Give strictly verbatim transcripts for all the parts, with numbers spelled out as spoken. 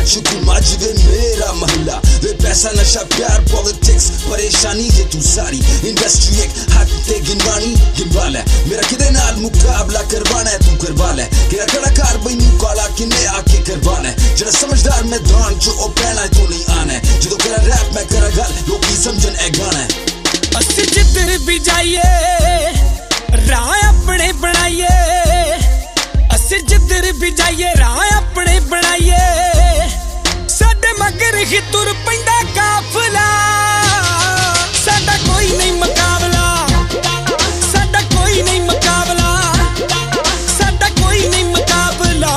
च घुमा जिवे मेरा महला वे पैसा नशा प्यार पॉलिटिक्स परेशानी जे तू सारी इंडस्ट्री एक हक ते गिनवानी गिनवाल है मेरा किदे नाल मुकाबला करवाना है तू करवा ले केड़ा कलाकार मैनू काला किन्ने आके करवाना है जरा समझदार मैदान च ओ पैना तू नहीं आना है जदों करा रैप मैं करा गल लोकी समझन ए गाना है असी जिधर भी जाइए राह अपने बनाइए असी जिधर भी जाइए राह अपने बनाइए साडे मगर ही तुर पैंदा काफला साडा कोई नहीं मुकाबला साडा कोई नहीं मुकाबला साडा कोई नहीं मुकाबला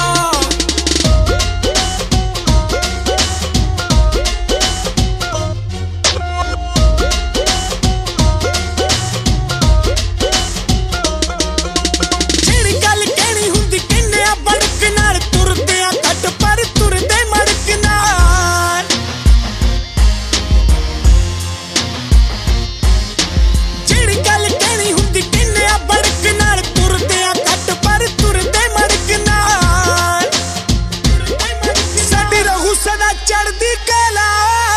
चढ़दी कला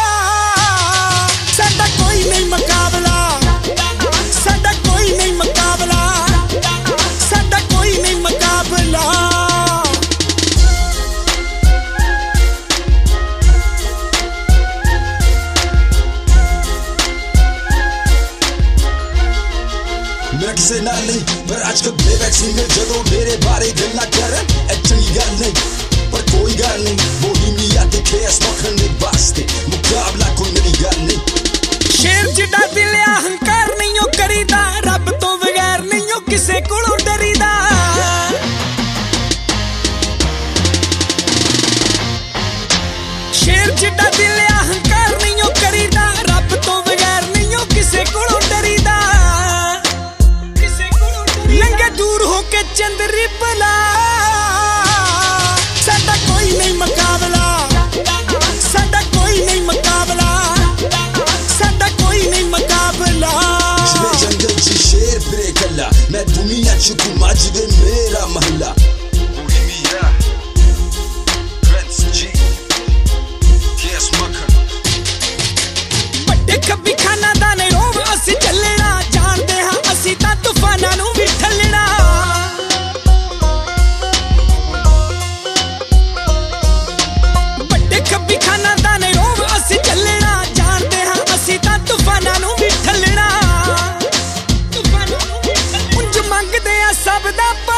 साडा कोई नहीं मुकाबला साडा कोई नहीं मुकाबला साडा कोई नहीं मुकाबला मेरा किसे नाल नहीं पर आजकल प्लेबैक सिंगर जदों मेरे बारे गल्लां करन ए चंगी गल नहीं पर कोई गल नहीं बोहीमिया ते केस मखन दे वास्ते मुकाबला कोई नवी गल नहीं शेर जिड्डा दिल अहंकार नहीं ओ करीदा रब तो बगैर नहीं ओ किसे कोलों डरीदा शेर जिड्डा दिल अहंकार नहीं ओ करीदा रब तो बगैर नहीं ओ किसे कोलों डरीदा किसे कोलों लंघे दूर होके चंद्री भला साडा कोई नहीं मुकाबला साडा कोई नहीं मुकाबला साडा कोई नहीं मुकाबला जिवे जंगल च शेर फिरे कल्ला मैं दुनिया च घुमा जिवे मेरा महला बोहीमिया प्रिंस जी केस मखन बड़े कभी खाना दा ने रोव असी चलना जानदे हां असी तां तूफानां नूं भी ठल्लना कभी खाना दाने रोव असी चलना जानते हाँ असी तां तूफानां नूं भी ठल्लना उंज मंगदे आ सब दा